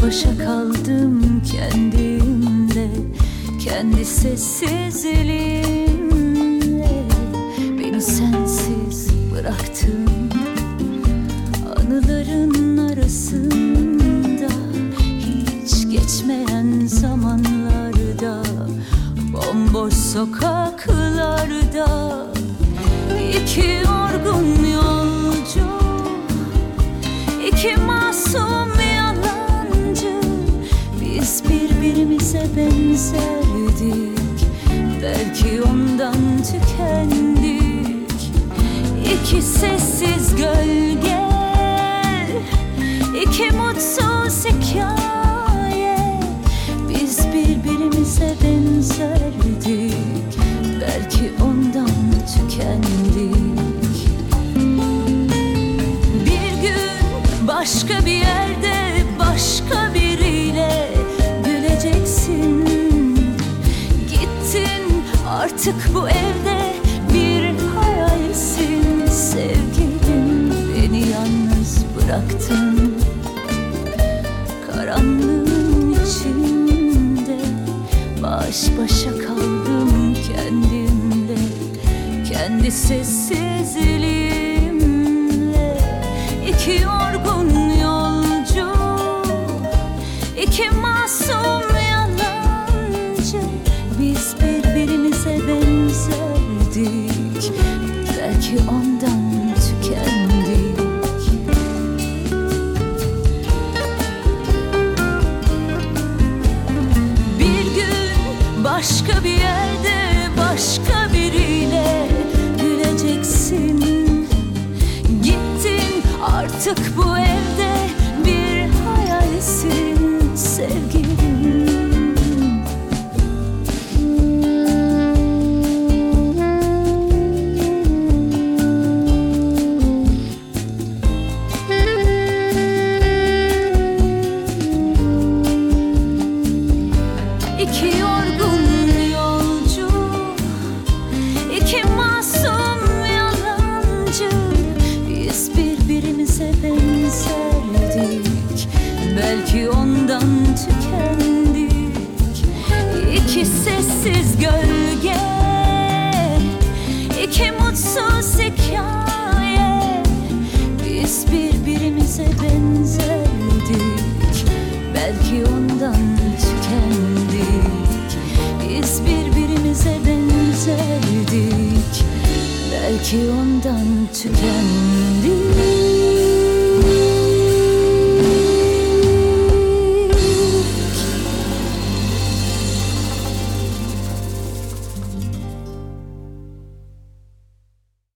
başa kaldım kendimle, kendi sessizliğimle. Beni sensiz bıraktın anıların arasında, hiç geçmeyen zamanlarda, bomboş sokaklarda. İki yorgun yolcu, iki masum yalancı, biz birbirimize benzerdik, belki ondan tükendik. İki sessiz gölge, iki mutsuz hikaye, biz birbirimize benzerdik, belki ondan tükendik. Bir gün başka bir yerde, başka biriyle güleceksin. Gittin artık bu evde, bir hayalsin sevgilim. Beni yalnız bıraktın karanlığın içinde, baş başa kaldım kendimle, kendi sessizliğimle. İki yorgun yolcu, iki masum yalancı, biz birbirimize benzerdik, belki ondan tükendik. Bir gün başka bir yerde, başka biriyle güleceksin. Gittin artık bu evde, bir hayalsin sevgilim. İki yorgun yolcu, iki masum yalancı, biz birbirimize benzerdik, belki ondan tükendik. İki sessiz gölge, iki mutsuz hikaye, biz birbirimize benzerdik, belki ondan tükendik. Biz birbirimize benzerdik, belki ondan tükendik.